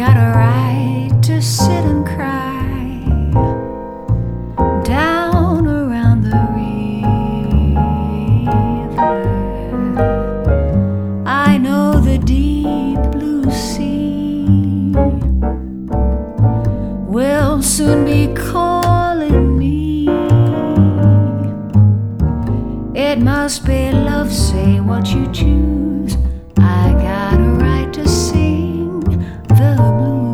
got a right to sit and cry down around the river. I know the deep blue sea will soon be calling me. It must be love, say what you choose. I got a right to sing the blues.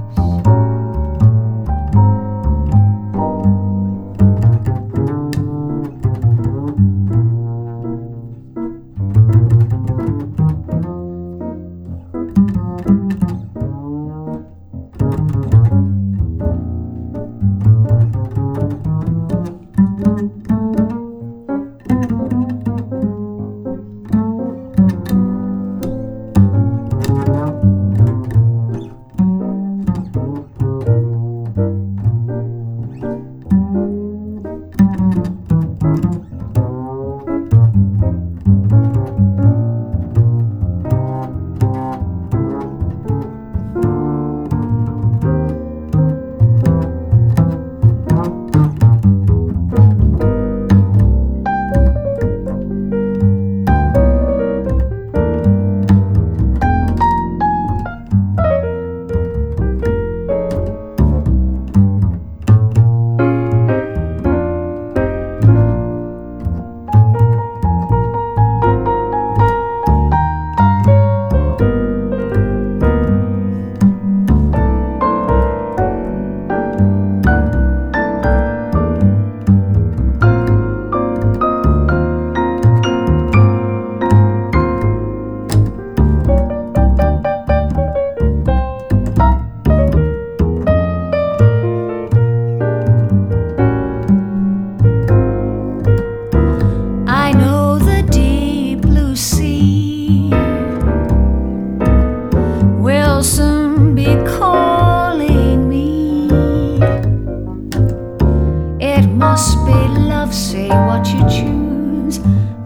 Will soon be calling me. It must be love, say what you choose.